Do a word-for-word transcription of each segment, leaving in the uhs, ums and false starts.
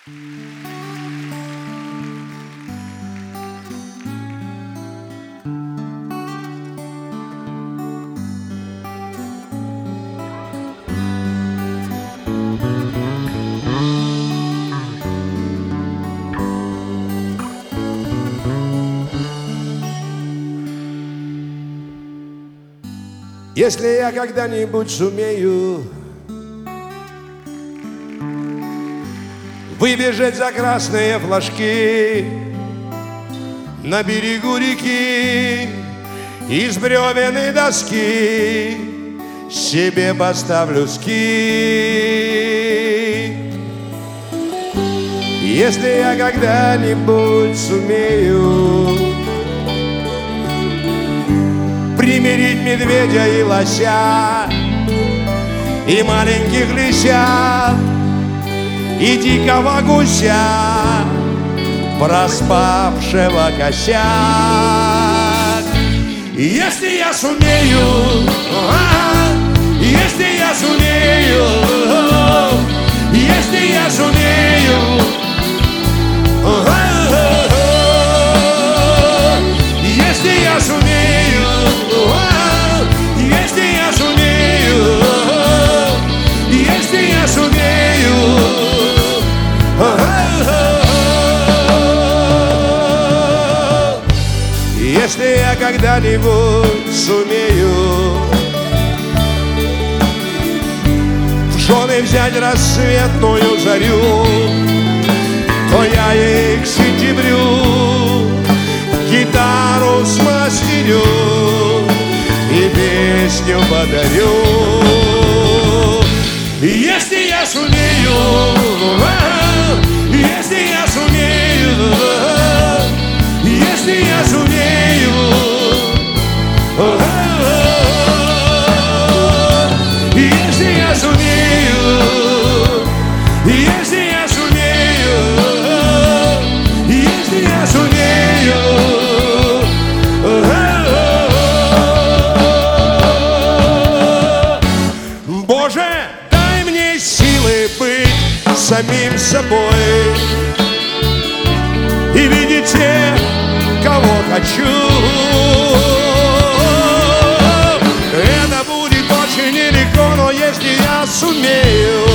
Если я когда-нибудь сумею выбежать за красные флажки на берегу реки, из бревен и доски себе поставлю ски. Если я когда-нибудь сумею примирить медведя и лося, и маленьких лисят, и дикого гуся, проспавшего косяк. Если я сумею, а, если я сумею, если я сумею, а, если я сумею, если я сумею, если я сумею, если я когда-нибудь сумею в жены взять рассветную зарю, то я ей к сентябрю гитару смастерю и песню подарю. Если я сумею, если я сумею, если я сумею, если я сумею, если я сумею, если я сумею. Боже, дай мне силы быть самим собой и видеть тех, кого хочу. Это будет очень нелегко, но если я сумею,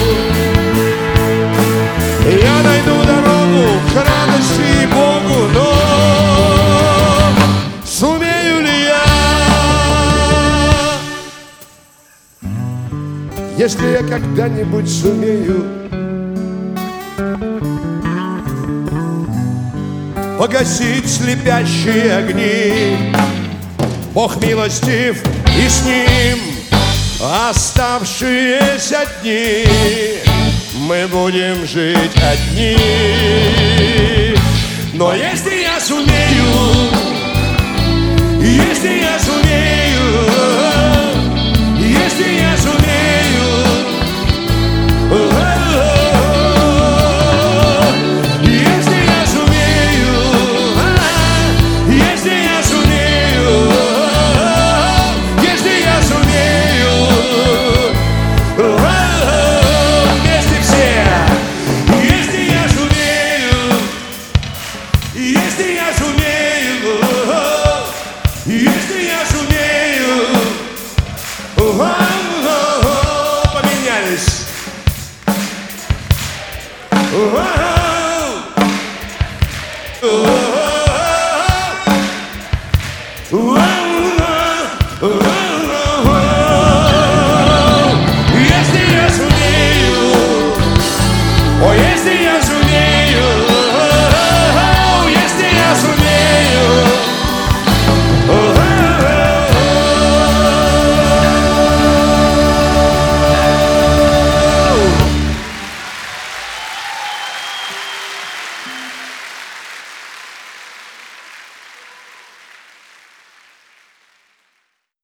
я найду дорогу к радости и Богу. Но сумею ли я? Если я когда-нибудь сумею погасить слепящие огни, Бог милостив, и с ним оставшиеся дни мы будем жить одни. Но если я сумею, если я сумею, если я сумею, если я сумею, если я сумею, если я сумею, вместе все, если я сумею, если я сумею, если я сумею, поменялись. Whoa, whoa, whoa, whoa.